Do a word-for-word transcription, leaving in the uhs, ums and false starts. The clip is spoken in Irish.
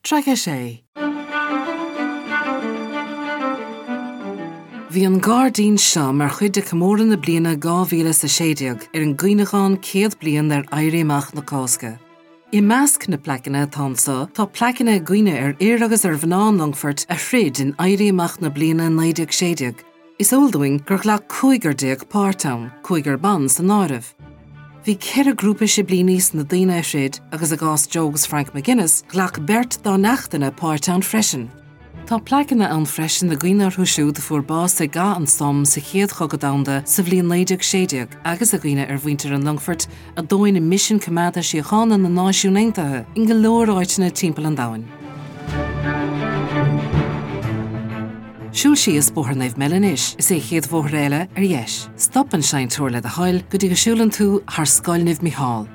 Treige sé. Bhí an Gardaín seo mar chuid de comóran na bliana dhá mhíle sa séideag ar an gcuineáin céad blian ar éirí amach na Cásca. I measc na pleacanna tánsa, tá pleacanna gcuine ar éir agus ar bhanán Longford a shrid in éirí amach na bliana naideag séideag. Is óldúing gur ghlach cúigar déag Pártown, cúigar ban sa náirimh. Bhí ceithre grúpa sé blianíos na daoine shrid agus a gás Jogus Frank McGuinness ghlach bert dá nachtainna Pártown freisin. Tá pleacanna an freisin na gcuinear thuisiú de fuair bás a gá an som sa chéad chogadánda sa bhliain naideag séideag agus a gcuine ar bhaintear an Longford a dóin na mission cumada síochána na náisiún Aontaithe in go leor áitina timpeall an domhain. Siúil sí is bóthar melanis is é chéad bhóthar eile ar dheis. Stop an sein tuair le a hail go dtí go siúlann tú thar Scoilnimh Micheál.